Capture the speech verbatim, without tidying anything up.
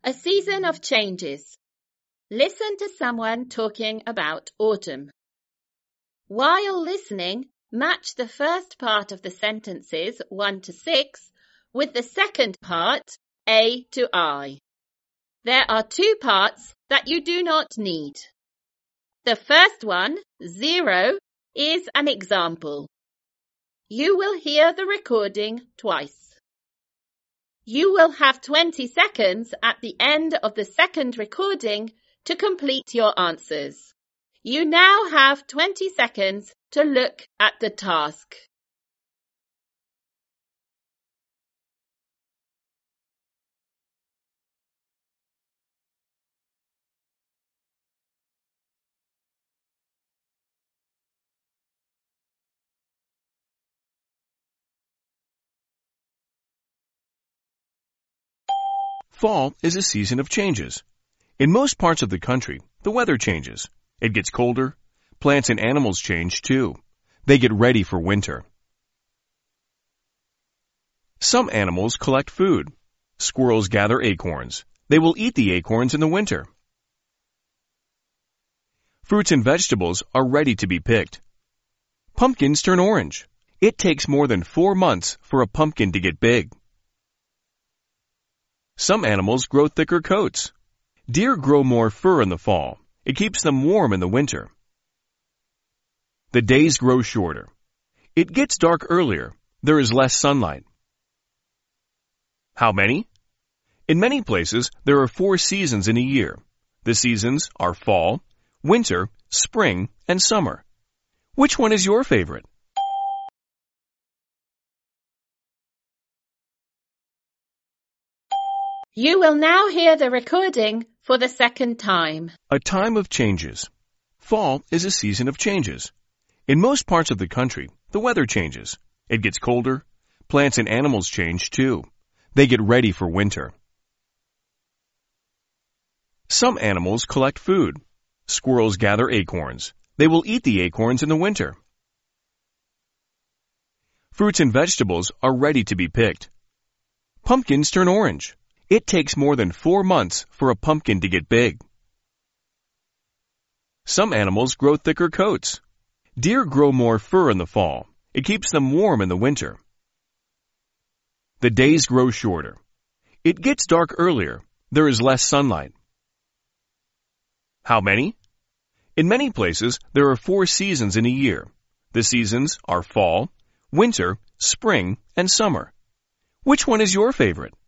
A season of changes. Listen to someone talking about autumn. While listening, match the first part of the sentences one to six with the second part, A to I. There are two parts that you do not need. The first one, zero, is an example. You will hear the recording twice. You will have twenty seconds at the end of the second recording to complete your answers. You now have twenty seconds to look at the task. Fall is a season of changes. In most parts of the country, the weather changes. It gets colder. Plants and animals change too. They get ready for winter. Some animals collect food. Squirrels gather acorns. They will eat the acorns in the winter. Fruits and vegetables are ready to be picked. Pumpkins turn orange. It takes more than four months for a pumpkin to get big. Some animals grow thicker coats. Deer grow more fur in the fall. It keeps them warm in the winter. The days grow shorter. It gets dark earlier. There is less sunlight. How many? In many places, there are four seasons in a year. The seasons are fall, winter, spring, and summer. Which one is your favorite? You will now hear the recording for the second time. A time of changes. Fall is a season of changes. In most parts of the country, the weather changes. It gets colder. Plants and animals change too. They get ready for winter. Some animals collect food. Squirrels gather acorns. They will eat the acorns in the winter. Fruits and vegetables are ready to be picked. Pumpkins turn orange. It takes more than four months for a pumpkin to get big. Some animals grow thicker coats. Deer grow more fur in the fall. It keeps them warm in the winter. The days grow shorter. It gets dark earlier. There is less sunlight. How many? In many places, there are four seasons in a year. The seasons are fall, winter, spring, and summer. Which one is your favorite?